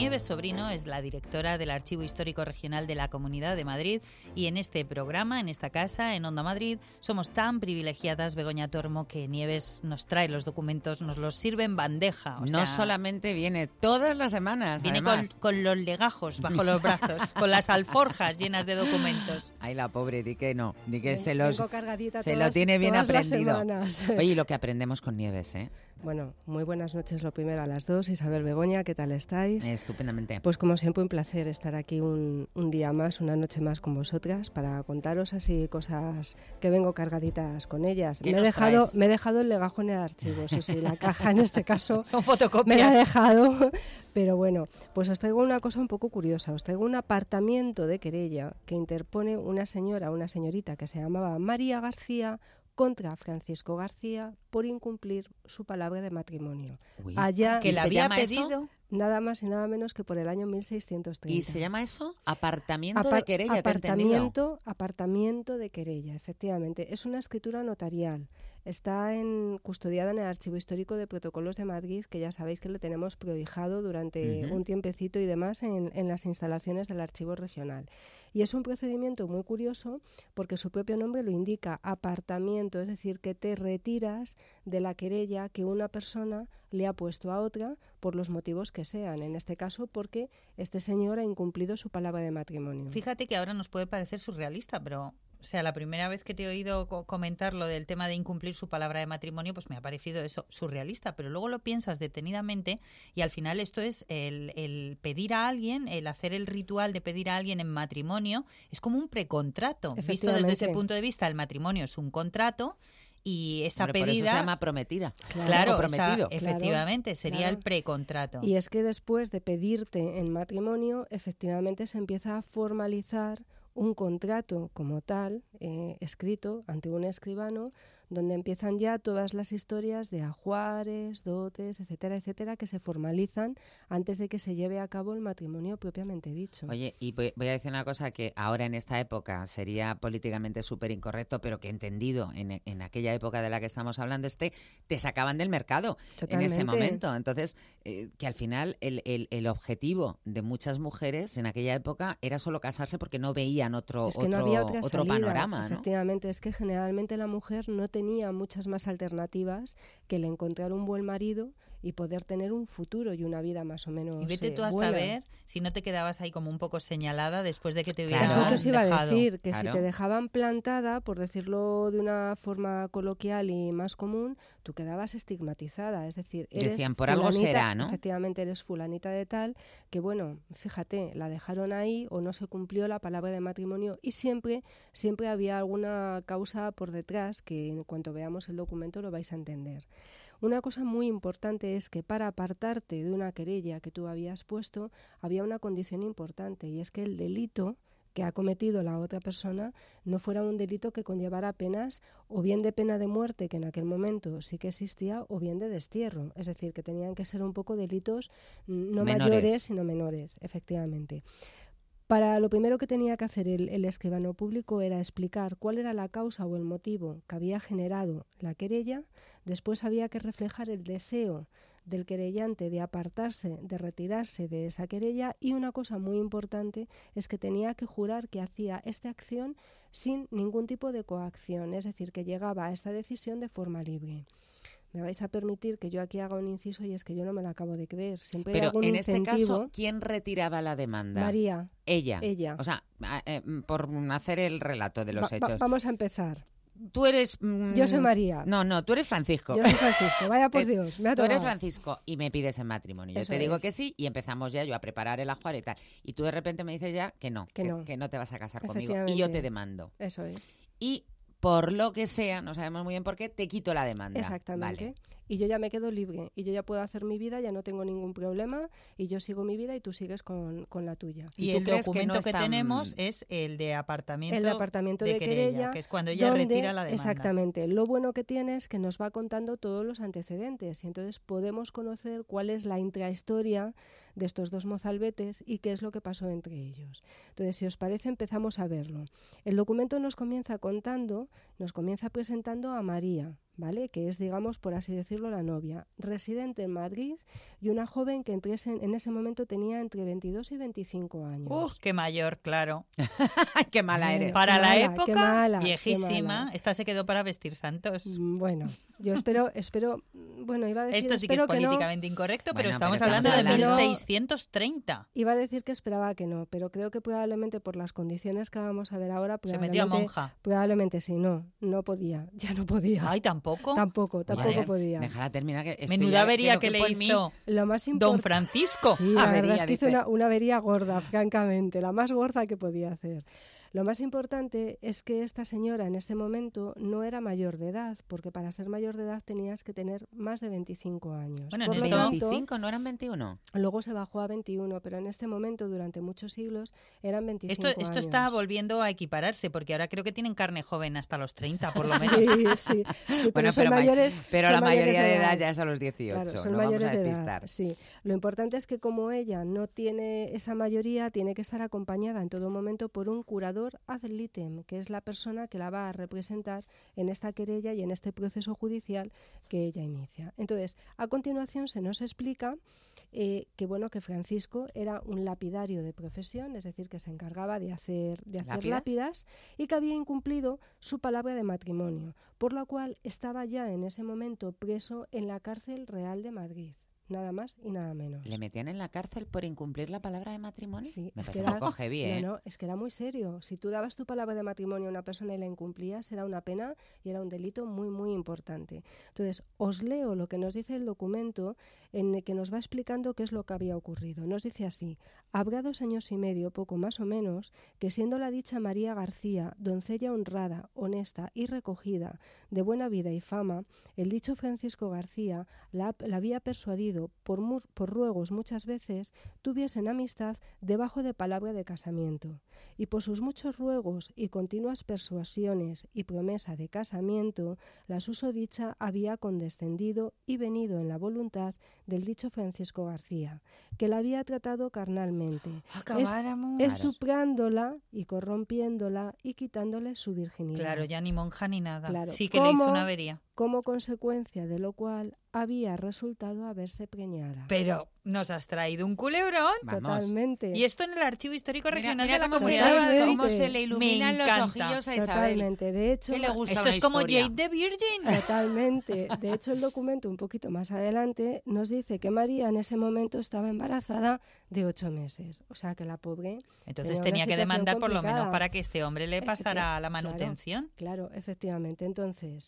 Nieves Sobrino es la directora del Archivo Histórico Regional de la Comunidad de Madrid y en este programa, en esta casa, en Onda Madrid, somos tan privilegiadas, Begoña Tormo, que Nieves nos trae los documentos, nos los sirve en bandeja. No solamente viene todas las semanas, viene con los legajos bajo los brazos, con las alforjas llenas de documentos. Ay, la pobre, di que no, di que se lo tiene bien aprendido. Oye, y lo que aprendemos con Nieves, ¿eh? Bueno, muy buenas noches lo primero a las dos. Isabel, Begoña, ¿qué tal estáis? Estupendamente. Pues como siempre un placer estar aquí un día más, una noche más con vosotras para contaros así cosas que vengo cargaditas con ellas. Me he dejado el legajo en el archivo, eso sí, la caja en este caso son fotocopias. Me la he dejado, pero bueno, pues os traigo una cosa un poco curiosa. Os traigo un apartamiento de querella que interpone una señorita que se llamaba María García contra Francisco García por incumplir su palabra de matrimonio. Allá que le había pedido nada más y nada menos que por el año 1630. ¿Y se llama eso? Apartamiento de querella, apartamiento de querella, efectivamente. Es una escritura notarial. Está custodiada en el Archivo Histórico de Protocolos de Madrid, que ya sabéis que le tenemos prohijado durante un tiempecito y demás en las instalaciones del Archivo Regional. Y es un procedimiento muy curioso porque su propio nombre lo indica, apartamiento, es decir, que te retiras de la querella que una persona le ha puesto a otra por los motivos que sean. En este caso, porque este señor ha incumplido su palabra de matrimonio. Fíjate que ahora nos puede parecer surrealista, pero... O sea, la primera vez que te he oído comentar lo del tema de incumplir su palabra de matrimonio, pues me ha parecido eso surrealista, pero luego lo piensas detenidamente y al final esto es el pedir a alguien, el hacer el ritual de pedir a alguien en matrimonio, es como un precontrato. Visto desde ese punto de vista, el matrimonio es un contrato y esa pedida... Por eso se llama prometida. Claro, efectivamente, sería el precontrato. Y es que después de pedirte en matrimonio, efectivamente se empieza a formalizar un contrato como tal, escrito ante un escribano, donde empiezan ya todas las historias de ajuares, dotes, etcétera, etcétera, que se formalizan antes de que se lleve a cabo el matrimonio propiamente dicho. Oye, y voy a decir una cosa que ahora en esta época sería políticamente súper incorrecto, pero que entendido en aquella época de la que estamos hablando, te sacaban del mercado. Totalmente. En ese momento. Entonces, que al final el objetivo de muchas mujeres en aquella época era solo casarse porque no veían otro panorama, ¿no? Efectivamente, es que generalmente la mujer no tenía muchas más alternativas que el encontrar un buen marido y poder tener un futuro y una vida más o menos Y vete tú a buena. saber si no te quedabas ahí como un poco señalada después de que te hubieran dejado. Es lo que os iba a decir, que claro. Si te dejaban plantada, por decirlo de una forma coloquial y más común, tú quedabas estigmatizada, es decir, eres decían, por algo será, ¿no? Efectivamente, eres fulanita de tal, que bueno, fíjate, la dejaron ahí o no se cumplió la palabra de matrimonio y siempre había alguna causa por detrás que en cuanto veamos el documento lo vais a entender. Una cosa muy importante es que para apartarte de una querella que tú habías puesto, había una condición importante y es que el delito que ha cometido la otra persona no fuera un delito que conllevara penas o bien de pena de muerte, que en aquel momento sí que existía, o bien de destierro. Es decir, que tenían que ser un poco delitos no mayores, sino menores, efectivamente. Para lo primero que tenía que hacer el escribano público era explicar cuál era la causa o el motivo que había generado la querella. Después había que reflejar el deseo del querellante de apartarse, de retirarse de esa querella, y una cosa muy importante es que tenía que jurar que hacía esta acción sin ningún tipo de coacción, es decir, que llegaba a esta decisión de forma libre. Me vais a permitir que yo aquí haga un inciso y es que yo no me lo acabo de creer. Siempre Pero hay algún en incentivo. este caso, ¿quién retiraba la demanda? María. Ella. Ella. O sea, por hacer el relato de los hechos. Vamos a empezar. Tú eres... Yo soy María. No, tú eres Francisco. Yo soy Francisco, vaya por Dios, me ha Tú tomado. eres Francisco y me pides en matrimonio. Yo te digo que sí y empezamos ya yo a preparar el ajuar y tal. Y tú de repente me dices ya que no te vas a casar conmigo. Y yo te demando. Eso es. Y por lo que sea, no sabemos muy bien por qué, te quito la demanda. Exactamente. Vale. Y yo ya me quedo libre y yo ya puedo hacer mi vida, ya no tengo ningún problema y yo sigo mi vida y tú sigues con la tuya. Y el documento que tenemos es el de apartamiento de querella, que es cuando ella retira la demanda. Exactamente. Lo bueno que tiene es que nos va contando todos los antecedentes y entonces podemos conocer cuál es la intrahistoria de estos dos mozalbetes y qué es lo que pasó entre ellos. Entonces, si os parece, empezamos a verlo. El documento nos comienza presentando a María. ¿vale? Que es, digamos, por así decirlo, la novia, residente en Madrid y una joven que en ese momento tenía entre 22 y 25 años. ¡Qué mayor, claro! ¡Qué mala eres! Para la época, qué mala, viejísima. Esta se quedó para vestir santos. Bueno, yo espero, bueno, iba a decir... Esto sí que es políticamente incorrecto, pero estamos hablando de 1630. Iba a decir que esperaba que no, pero creo que probablemente por las condiciones que vamos a ver ahora... Se metió a monja. Probablemente sí, no podía, ya no podía. Ay, ¿tampoco? Tampoco podía. Déjala terminar. Que menuda avería que le hizo lo más Don Francisco. Sí, la verdad es que hizo una avería gorda, francamente, la más gorda que podía hacer. Lo más importante es que esta señora en este momento no era mayor de edad, porque para ser mayor de edad tenías que tener más de 25 años. Bueno, ¿en esto 25 no eran 21? Luego se bajó a 21, pero en este momento, durante muchos siglos, eran 25 años. Esto está volviendo a equipararse, porque ahora creo que tienen carne joven hasta los 30, por lo menos. Sí, bueno, pero la mayoría de edad ya es a los 18, claro, son no mayores vamos a de despistar. Edad, sí. Lo importante es que como ella no tiene esa mayoría, tiene que estar acompañada en todo momento por un curador ad litem, que es la persona que la va a representar en esta querella y en este proceso judicial que ella inicia. Entonces, a continuación se nos explica que Francisco era un lapidario de profesión, es decir, que se encargaba de hacer lápidas y que había incumplido su palabra de matrimonio, por lo cual estaba ya en ese momento preso en la cárcel real de Madrid. Nada más y nada menos. ¿Le metían en la cárcel por incumplir la palabra de matrimonio? Sí, me parece un poco heavy, ¿eh? No, es que era muy serio. Si tú dabas tu palabra de matrimonio a una persona y la incumplías, era una pena y era un delito muy, muy importante. Entonces, os leo lo que nos dice el documento en el que nos va explicando qué es lo que había ocurrido. Nos dice así: habrá 2 años y medio, poco más o menos, que siendo la dicha María García, doncella honrada, honesta y recogida, de buena vida y fama, el dicho Francisco García la había persuadido por ruegos muchas veces tuviesen amistad debajo de palabra de casamiento, y por sus muchos ruegos y continuas persuasiones y promesa de casamiento, la susodicha había condescendido y venido en la voluntad del dicho Francisco García, que la había tratado carnalmente, estuprándola y corrompiéndola y quitándole su virginidad. Claro, ya ni monja ni nada. Claro, sí que le hizo una avería. Como consecuencia de lo cual había resultado haberse preñada. Pero nos has traído un culebrón. Vamos. Totalmente. Y esto en el Archivo Histórico Regional mira de la cómo Comunidad cómo se le iluminan los ojillos a Isabel. Totalmente. De hecho, ¿Qué le gusta esto una es como historia? Jade the Virgin. Totalmente. De hecho, el documento un poquito más adelante nos dice que María en ese momento estaba embarazada de 8 meses. O sea que la pobre... Entonces tenía que demandar por lo menos para que este hombre le pasara la manutención. Claro, efectivamente. Entonces...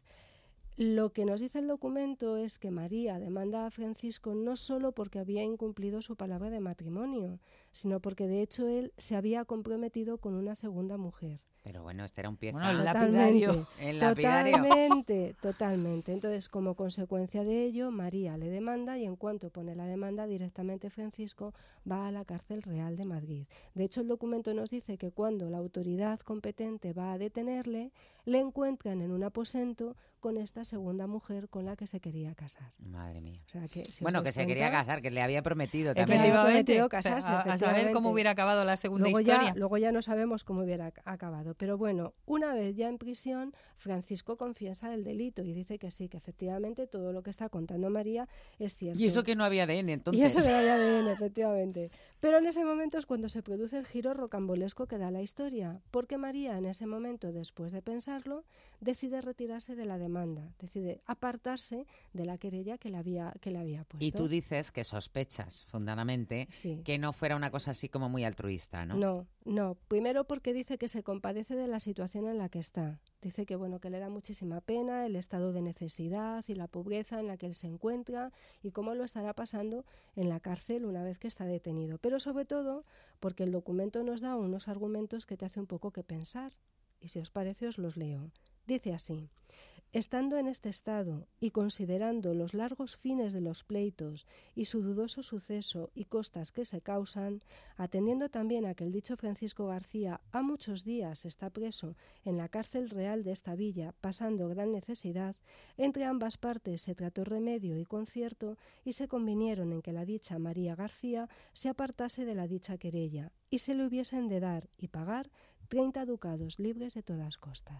Lo que nos dice el documento es que María demanda a Francisco no solo porque había incumplido su palabra de matrimonio, sino porque de hecho él se había comprometido con una segunda mujer. Pero bueno, este era un pie. Bueno, el lapidario. El lapidario. Totalmente. Entonces, como consecuencia de ello, María le demanda y en cuanto pone la demanda, directamente Francisco va a la cárcel real de Madrid. De hecho, el documento nos dice que cuando la autoridad competente va a detenerle, le encuentran en un aposento con esta segunda mujer con la que se quería casar. Madre mía. O sea, que, si bueno, que se quería casar, que le había prometido también. Efectivamente. Casarse, a saber cómo hubiera acabado la segunda historia. Luego ya no sabemos cómo hubiera acabado. Pero bueno, una vez ya en prisión, Francisco confiesa el delito y dice que sí, que efectivamente todo lo que está contando María es cierto. Y eso que no había ADN, entonces. Y eso que no había ADN, efectivamente. Pero en ese momento es cuando se produce el giro rocambolesco que da la historia, porque María en ese momento, después de pensarlo, decide retirarse de la demanda, decide apartarse de la querella que le había puesto. Y tú dices que sospechas, fundadamente, que no fuera una cosa así como muy altruista, ¿no? No. Primero porque dice que se compadece de la situación en la que está. Dice que que le da muchísima pena el estado de necesidad y la pobreza en la que él se encuentra y cómo lo estará pasando en la cárcel una vez que está detenido. Pero sobre todo porque el documento nos da unos argumentos que te hace un poco que pensar. Y si os parece os los leo. Dice así: estando en este estado y considerando los largos fines de los pleitos y su dudoso suceso y costas que se causan, atendiendo también a que el dicho Francisco García ha muchos días está preso en la cárcel real de esta villa, pasando gran necesidad, entre ambas partes se trató remedio y concierto y se convinieron en que la dicha María García se apartase de la dicha querella y se le hubiesen de dar y pagar 30 ducados libres de todas costas.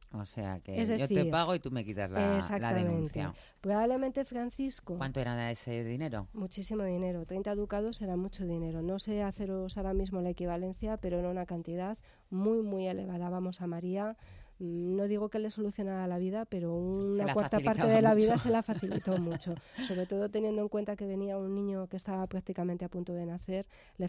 O sea, que yo te pago y tú me quitas la denuncia. Probablemente Francisco... ¿Cuánto era ese dinero? Muchísimo dinero. 30 ducados era mucho dinero. No sé haceros ahora mismo la equivalencia, pero era una cantidad muy, muy elevada. Vamos, a María... No digo que le solucionara la vida, pero una cuarta parte de la vida se la facilitó mucho. Sobre todo teniendo en cuenta que venía un niño que estaba prácticamente a punto de nacer,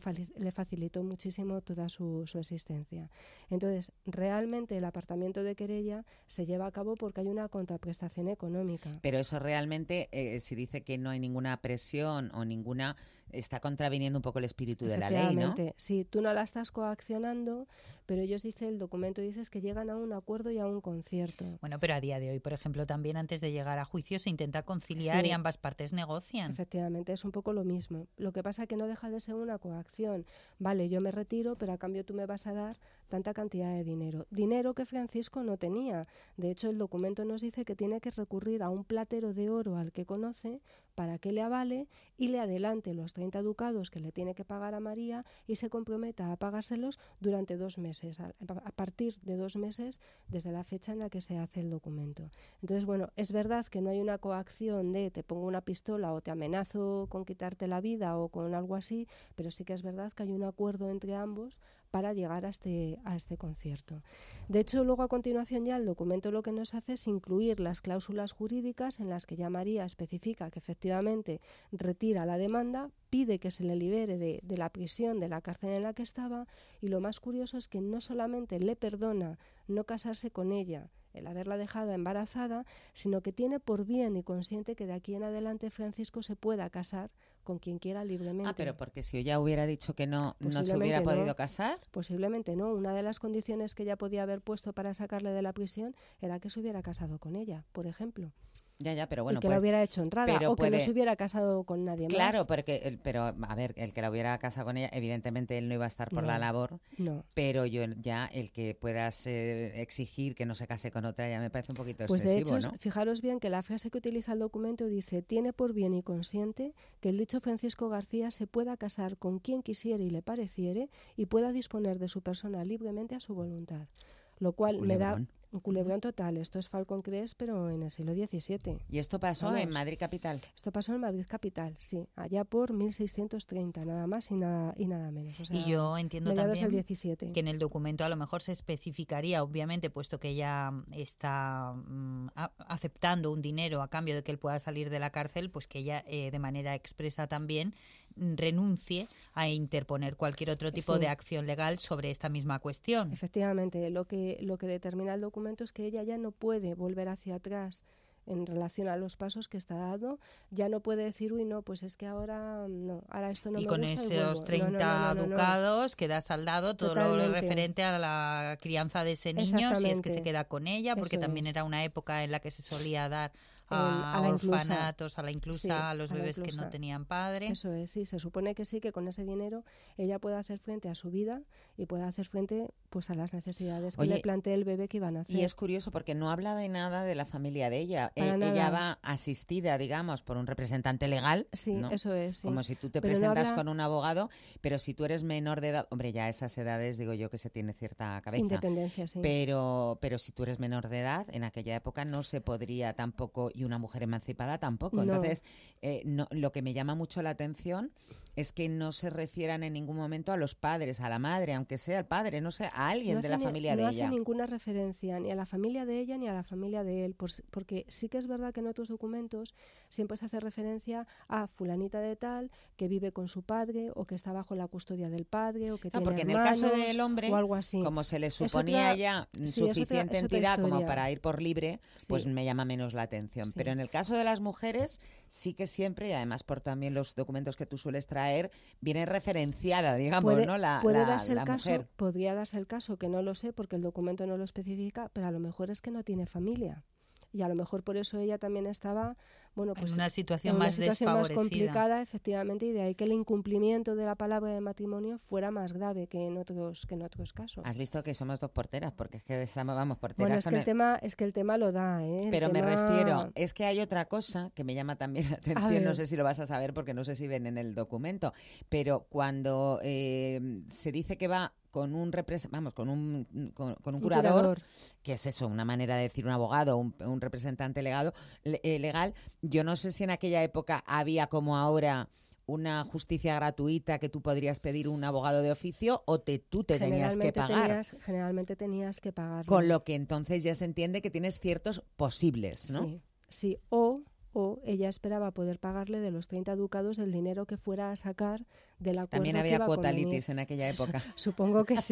le facilitó muchísimo toda su existencia. Entonces, realmente el apartamiento de querella se lleva a cabo porque hay una contraprestación económica. Pero eso realmente, si dice que no hay ninguna presión o ninguna... Está contraviniendo un poco el espíritu de la ley, ¿no? Sí, tú no la estás coaccionando, pero ellos el documento dice que llegan a un acuerdo y a un concierto. Bueno, pero a día de hoy, por ejemplo, también antes de llegar a juicio se intenta conciliar y ambas partes negocian. Efectivamente, es un poco lo mismo. Lo que pasa es que no deja de ser una coacción. Vale, yo me retiro, pero a cambio tú me vas a dar tanta cantidad de dinero. Dinero que Francisco no tenía. De hecho, el documento nos dice que tiene que recurrir a un platero de oro al que conoce para que le avale y le adelante los 30 ducados que le tiene que pagar a María y se comprometa a pagárselos durante 2 meses, a partir de 2 meses desde la fecha en la que se hace el documento. Entonces, bueno, es verdad que no hay una coacción de te pongo una pistola o te amenazo con quitarte la vida o con algo así, pero sí que es verdad que hay un acuerdo entre ambos para llegar a este concierto. De hecho, luego a continuación ya el documento lo que nos hace es incluir las cláusulas jurídicas en las que ya María especifica que efectivamente retira la demanda, pide que se le libere de la prisión, de la cárcel en la que estaba, y lo más curioso es que no solamente le perdona no casarse con ella, el haberla dejado embarazada, sino que tiene por bien y consciente que de aquí en adelante Francisco se pueda casar con quien quiera libremente. Pero porque si ella hubiera dicho que no se hubiera podido casar. Posiblemente no. Una de las condiciones que ella podía haber puesto para sacarle de la prisión era que se hubiera casado con ella, por ejemplo. Ya, pero bueno, y que la hubiera hecho honrada o que no se hubiera casado con nadie más. Claro, pero a ver, el que la hubiera casado con ella, evidentemente él no iba a estar por la labor, pero el que puedas exigir que no se case con otra ya me parece un poquito excesivo, de hecho, ¿no? Fijaros bien que la frase que utiliza el documento dice: tiene por bien y consciente que el dicho Francisco García se pueda casar con quien quisiere y le pareciere y pueda disponer de su persona libremente a su voluntad. Lo cual me da un culebrón total. Esto es Falcon Crest, pero en el siglo XVII. ¿Y esto pasó en Madrid capital? Esto pasó en Madrid capital, sí. Allá por 1630, nada más y nada menos. O sea, y yo entiendo también del 17. Que en el documento a lo mejor se especificaría, obviamente, puesto que ella está aceptando un dinero a cambio de que él pueda salir de la cárcel, pues que ella de manera expresa también renuncie a interponer cualquier otro tipo de acción legal sobre esta misma cuestión. Efectivamente, lo que determina el documento es que ella ya no puede volver hacia atrás en relación a los pasos que está dado, ya no puede decir, uy, no, pues es que ahora esto no me gusta. Y con esos 30 ducados queda saldado todo lo referente a la crianza de ese niño, si es que se queda con ella, porque también era una época en la que se solía dar a orfanatos, a la inclusa, a los bebés que no tenían padre. Eso es, sí, se supone que sí, que con ese dinero ella puede hacer frente a su vida y puede hacer frente pues a las necesidades que le plantee el bebé que iban a hacer. Y es curioso porque no habla de nada de la familia de ella. Ella va asistida, digamos, por un representante legal. Sí, ¿no? Eso es. Sí. Como si tú te presentas con un abogado, pero si tú eres menor de edad, hombre, ya a esas edades digo yo que se tiene cierta cabeza. Independencia, sí. Pero si tú eres menor de edad, en aquella época no se podría tampoco, y una mujer emancipada tampoco. No. Entonces, lo que me llama mucho la atención es que no se refieran en ningún momento a los padres, a la madre, aunque sea el padre, no sé, a alguien de la familia de ella. No hace ninguna referencia ni a la familia de ella ni a la familia de él, porque sí que es verdad que en otros documentos siempre se hace referencia a fulanita de tal que vive con su padre o que está bajo la custodia del padre o que tiene porque hermanos, en el caso del hombre, o algo así. Como se le suponía ya suficiente entidad como para ir por libre, pues me llama menos la atención. Sí. Pero en el caso de las mujeres sí que siempre, y además por también los documentos que tú sueles traer, viene referenciada, digamos, ¿no? La mujer. Podría darse el caso, que no lo sé porque el documento no lo especifica, pero a lo mejor es que no tiene familia. Y a lo mejor por eso ella también estaba bueno, pues en una situación, más desfavorecida, complicada, efectivamente, y de ahí que el incumplimiento de la palabra de matrimonio fuera más grave que en otros casos. Has visto que somos dos porteras, porque es que vamos porteras. Bueno, es que el tema lo da, ¿eh? Pero me refiero, es que hay otra cosa que me llama también la atención, no sé si lo vas a saber porque no sé si ven en el documento, pero cuando se dice que va con un curador, que es eso, una manera de decir un abogado, un representante legal, yo no sé si en aquella época había como ahora una justicia gratuita que tú podrías pedir un abogado de oficio o tú te tenías que pagar. Generalmente tenías que pagar. Con lo que entonces ya se entiende que tienes ciertos posibles, ¿no? Sí. O ella esperaba poder pagarle de los 30 ducados el dinero que fuera a sacar del acuerdo. También que había iba cuotalitis en aquella época. Supongo que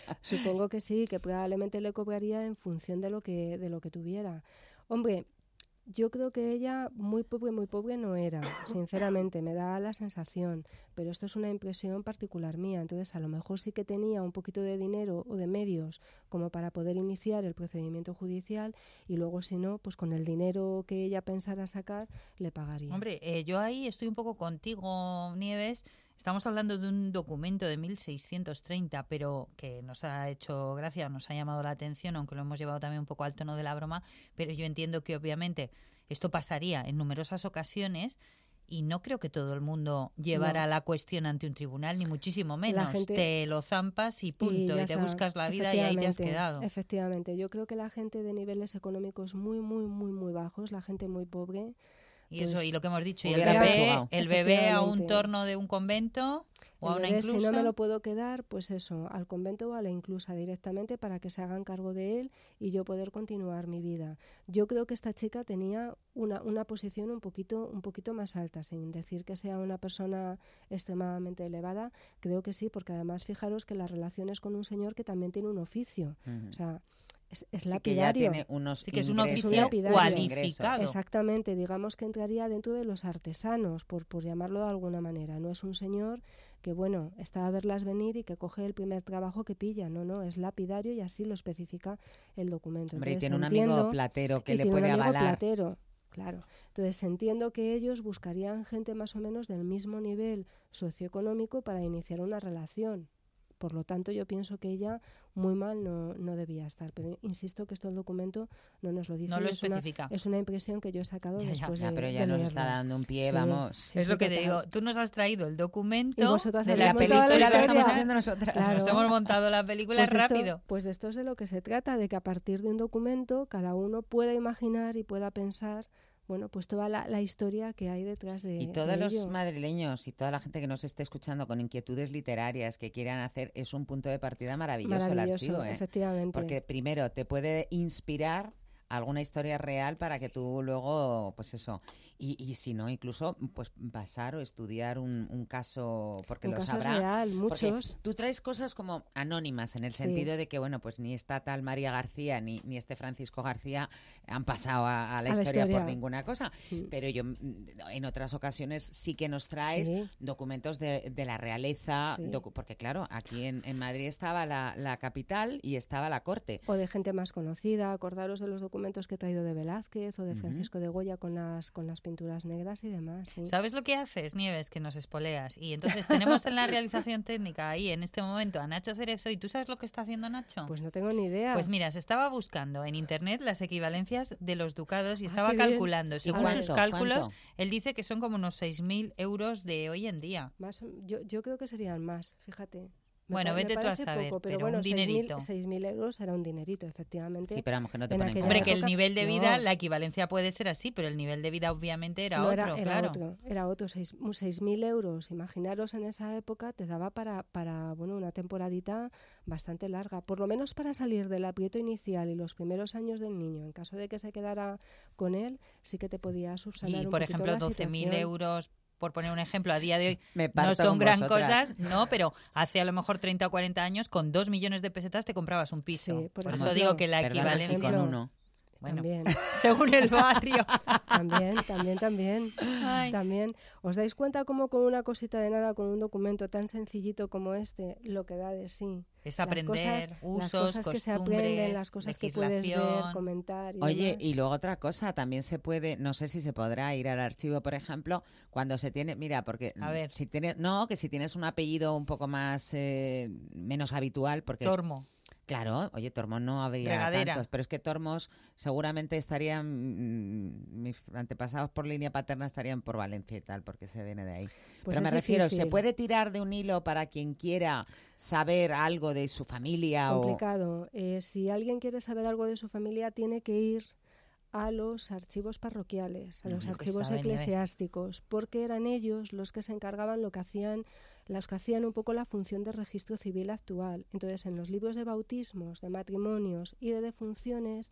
sí, que probablemente le cobraría en función de lo que tuviera. Hombre, yo creo que ella muy pobre no era, sinceramente, me da la sensación, pero esto es una impresión particular mía, entonces a lo mejor sí que tenía un poquito de dinero o de medios como para poder iniciar el procedimiento judicial y luego si no, pues con el dinero que ella pensara sacar, le pagaría. Hombre, yo ahí estoy un poco contigo, Nieves. Estamos hablando de un documento de 1630, pero que nos ha hecho gracia, nos ha llamado la atención, aunque lo hemos llevado también un poco al tono de la broma, pero yo entiendo que obviamente esto pasaría en numerosas ocasiones y no creo que todo el mundo llevara la cuestión ante un tribunal, ni muchísimo menos. Te lo zampas y punto, y te buscas la vida y ahí te has quedado. Efectivamente, yo creo que la gente de niveles económicos muy bajos, la gente muy pobre... Y eso, y lo que hemos dicho, y el bebé a un torno de un convento o a una inclusa. Si no me lo puedo quedar, pues eso, al convento o a la inclusa directamente para que se hagan cargo de él y yo poder continuar mi vida. Yo creo que esta chica tenía una posición un poquito más alta, sin decir que sea una persona extremadamente elevada, creo que sí, porque además fijaros que la relación es con un señor que también tiene un oficio, o sea... Es lapidario. Que ya tiene que es un oficio cualificado. Exactamente, digamos que entraría dentro de los artesanos, por llamarlo de alguna manera. No es un señor que, bueno, está a verlas venir y que coge el primer trabajo que pilla. No, es lapidario y así lo especifica el documento. Hombre, entonces, y tiene un amigo platero que le puede avalar. Claro. Entonces entiendo que ellos buscarían gente más o menos del mismo nivel socioeconómico para iniciar una relación. Por lo tanto, yo pienso que ella muy mal no debía estar. Pero insisto que esto el documento no nos lo dice. No lo especifica. Es una impresión que yo he sacado después de pero ya nos está dando un pie, vamos. Sí, es lo que te digo. Tú nos has traído el documento de la película, lo estamos haciendo nosotras. Claro. Nos hemos montado la película rápido. Pues de esto es de lo que se trata, de que a partir de un documento cada uno pueda imaginar y pueda pensar... Bueno, pues toda la historia que hay detrás de Y todos los ello. madrileños y toda la gente que nos esté escuchando con inquietudes literarias que quieran hacer, es un punto de partida maravilloso el archivo, efectivamente. Porque primero te puede inspirar alguna historia real para que tú luego, pues eso, y si no, incluso pues basar o estudiar un caso, porque lo sabrá. Real, muchos. Porque tú traes cosas como anónimas en el sentido de que, bueno, pues ni esta tal María García ni este Francisco García han pasado a la historia por ninguna cosa, pero yo en otras ocasiones sí que nos traes documentos de la realeza, porque claro, aquí en Madrid estaba la capital y estaba la corte. O de gente más conocida, acordaros de los documentos que he traído de Velázquez o de Francisco de Goya con las pinturas negras y demás. Sí. ¿Sabes lo que haces, Nieves? Que nos espoleas. Y entonces tenemos en la realización técnica ahí en este momento a Nacho Cerezo. ¿Y tú sabes lo que está haciendo Nacho? Pues no tengo ni idea. Pues mira, se estaba buscando en internet las equivalencias de los ducados y estaba calculando. Según sus cálculos, él dice que son como unos 6.000 euros de hoy en día. Más, yo creo que serían más, fíjate. Bueno, vete tú a saber, poco, pero bueno, un dinerito. 6.000 euros era un dinerito, efectivamente. Sí, pero a lo mejor no te ponen Hombre, que el nivel de vida, la equivalencia puede ser así, pero el nivel de vida obviamente era otro, claro. Era otro, 6.000 euros. Imaginaros en esa época te daba para una temporadita bastante larga, por lo menos para salir del aprieto inicial y los primeros años del niño. En caso de que se quedara con él, sí que te podía subsanar un poquito la situación. Y, por ejemplo, 12.000 euros... Por poner un ejemplo, a día de hoy no son gran cosas, no, pero hace a lo mejor 30 o 40 años con 2 millones de pesetas te comprabas un piso. Sí, por eso digo que la equivalencia... con uno. Bueno, también. según el barrio. También. ¿Os dais cuenta cómo con una cosita de nada, con un documento tan sencillito como este, lo que da de sí? Es aprender usos, las cosas que se aprenden, las cosas que puedes ver, comentar. Oye, y luego otra cosa, también se puede, no sé si se podrá ir al archivo, por ejemplo, cuando se tiene, mira, porque a ver. si tienes un apellido un poco más menos habitual, porque Tormo. Claro, oye, Tormos no habría Regadera. tantos, pero es que Tormos seguramente estarían, mis antepasados por línea paterna estarían por Valencia y tal, porque se viene de ahí. Pues pero me refiero, difícil. ¿se puede tirar de un hilo para quien quiera saber algo de su familia? Complicado. Si alguien quiere saber algo de su familia, tiene que ir a los archivos parroquiales, a los archivos eclesiásticos, porque eran ellos los que se encargaban los que hacían un poco la función de registro civil actual. Entonces, en los libros de bautismos, de matrimonios y de defunciones,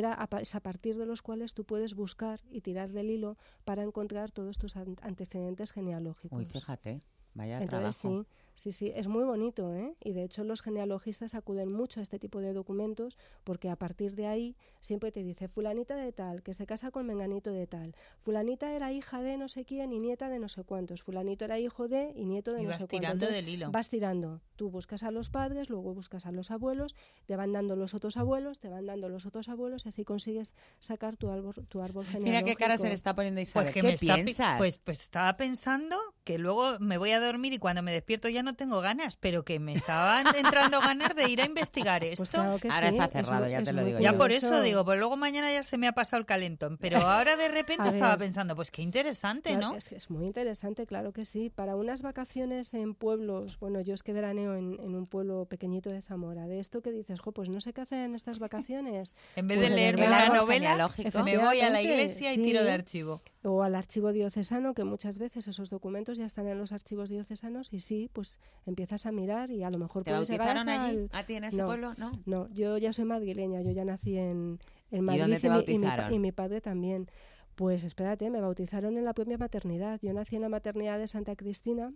es a partir de los cuales tú puedes buscar y tirar del hilo para encontrar todos tus antecedentes genealógicos. Uy, fíjate, vaya Entonces, trabajo. Sí, es muy bonito, ¿eh? Y de hecho los genealogistas acuden mucho a este tipo de documentos porque a partir de ahí siempre te dice fulanita de tal, que se casa con menganito de tal, fulanita era hija de no sé quién y nieta de no sé cuántos, fulanito era hijo de y nieto de no sé cuántos. Y vas tirando del hilo. Vas tirando. Tú buscas a los padres, luego buscas a los abuelos, te van dando los otros abuelos, te van dando los otros abuelos y así consigues sacar tu árbol genealógico. Mira qué cara se le está poniendo Isabel. ¿Qué piensas? Pues estaba pensando que luego me voy a dormir y cuando me despierto ya no tengo ganas, pero que me estaban entrando ganas de ir a investigar esto. Pues claro que ahora sí, está cerrado, ya te lo digo. Ya por eso digo, pues luego mañana ya se me ha pasado el calentón, pero ahora de repente estaba pensando, pues qué interesante, claro, ¿no? Es muy interesante, claro que sí. Para unas vacaciones en pueblos, bueno, yo es que veraneo en un pueblo pequeñito de Zamora, de esto que dices, pues no sé qué hacer en estas vacaciones. En vez pues de leerme una novela, me voy a la iglesia y tiro de archivo. O al archivo diocesano, que muchas veces esos documentos ya están en los archivos diocesanos y sí, pues empiezas a mirar y a lo mejor ¿Te puedes llegar bautizaron hasta allí? ¿A ti en ese pueblo? No, yo ya soy madrileña, yo ya nací en Madrid. ¿Y dónde te bautizaron? Y mi padre también. Pues espérate, me bautizaron en la propia maternidad. Yo nací en la maternidad de Santa Cristina,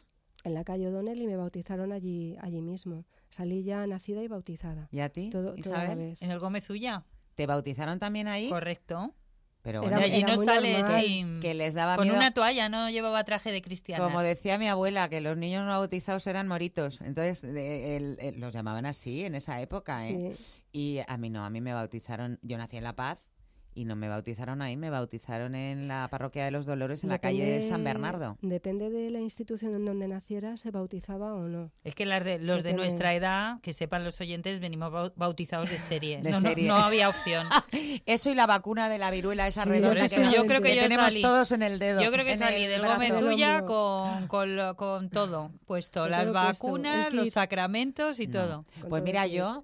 en la calle O'Donnell, y me bautizaron allí mismo. Salí ya nacida y bautizada. ¿Y a ti, Isabel? Toda la vez. ¿En el Gómez Ulla? ¿Te bautizaron también ahí? Correcto. Pero bueno, allí no sales que les daba con miedo. una toalla, no llevaba traje de cristiana. Como decía mi abuela, que los niños no bautizados eran moritos. Entonces los llamaban así en esa época. Sí. Y a mí no, a mí me bautizaron. Yo nací en La Paz. Y no me bautizaron ahí, me bautizaron en la parroquia de los Dolores, en la calle de San Bernardo. Depende de la institución en donde naciera, se bautizaba o no. Es que los de nuestra edad, que sepan los oyentes, venimos bautizados de serie. No había opción. Eso y la vacuna de la viruela, esa redonda yo creo que yo tenemos salí, todos en el dedo. Yo creo que salí del Gómez Ulla con todo puesto, las vacunas, los sacramentos y todo. Pues mira, yo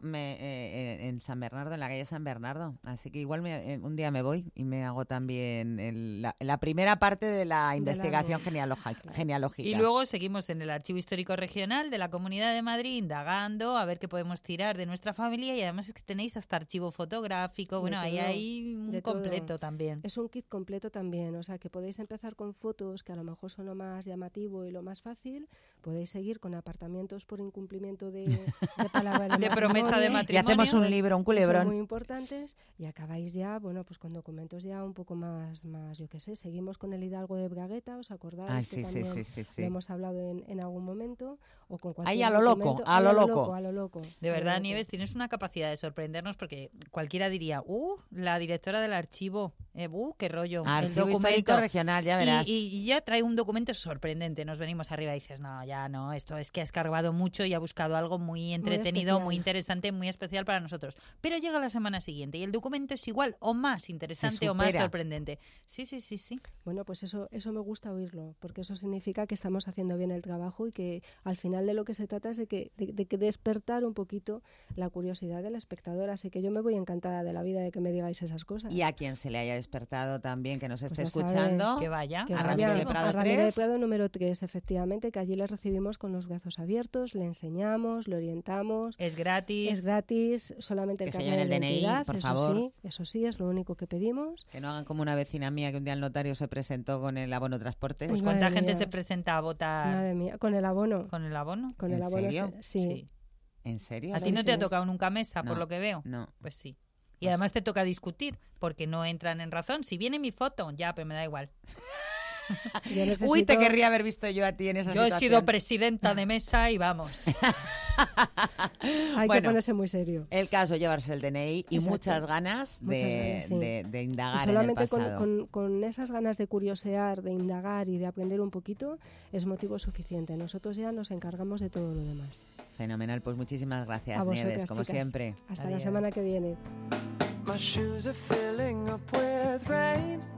en San Bernardo, en la calle San Bernardo, así que igual un día me voy y me hago también la primera parte de la investigación genealógica. Y luego seguimos en el Archivo Histórico Regional de la Comunidad de Madrid indagando a ver qué podemos tirar de nuestra familia, y además es que tenéis hasta archivo fotográfico, bueno, ahí hay un completo también. Es un kit completo también, o sea que podéis empezar con fotos que a lo mejor son lo más llamativo y lo más fácil, podéis seguir con apartamientos por incumplimiento de palabra de promesa de matrimonio. Y hacemos un libro, un culebrón. Son muy importantes y acabáis ya, bueno, pues con documentos ya un poco más yo qué sé, seguimos con el Hidalgo de Bragueta, ¿os acordáis? Sí. Lo hemos hablado en algún momento, o con cualquier ahí a lo loco. A lo loco. De verdad, Nieves, tienes una capacidad de sorprendernos porque cualquiera diría, la directora del archivo, qué rollo. Archivo Histórico Regional, ya verás. Y ya trae un documento sorprendente, nos venimos arriba y dices, no, esto es que ha escarbado mucho y ha buscado algo muy entretenido, muy interesante, muy especial para nosotros. Pero llega la semana siguiente y el documento es igual o más interesante o más sorprendente. Sí. Bueno, pues eso me gusta oírlo, porque eso significa que estamos haciendo bien el trabajo y que al final de lo que se trata es de que despertar un poquito la curiosidad del espectador. Así que yo me voy encantada de la vida de que me digáis esas cosas. Y a quien se le haya despertado también, que nos esté pues escuchando, que vaya a Ramiro de Prado 3. Ramiro de Prado número 3, efectivamente, que allí le recibimos con los brazos abiertos, le enseñamos, le orientamos. Es gratis, solamente el que se lleven el DNI, por favor. Eso sí, es lo único que pedimos. Que no hagan como una vecina mía que un día el notario se presentó con el abono transportes. Pues ¿cuánta gente se presenta a votar? Madre mía, con el abono. ¿Con el abono? Con el abono, serio? Sí. ¿En serio? ¿A ti no te ha tocado nunca mesa, por lo que veo? No. Pues sí. Y además te toca discutir, porque no entran en razón. Si viene mi foto, ya, pero me da igual. Uy, te querría haber visto yo a ti en esa situación. Yo he sido presidenta de mesa y vamos. Hay que ponerse muy serio. El caso, llevarse el DNI y muchas ganas de indagar en el pasado. Solamente con esas ganas de curiosear, de indagar y de aprender un poquito es motivo suficiente. Nosotros ya nos encargamos de todo lo demás. Fenomenal, pues muchísimas gracias, vosotras, Nieves, como chicas. siempre. Hasta la semana que viene.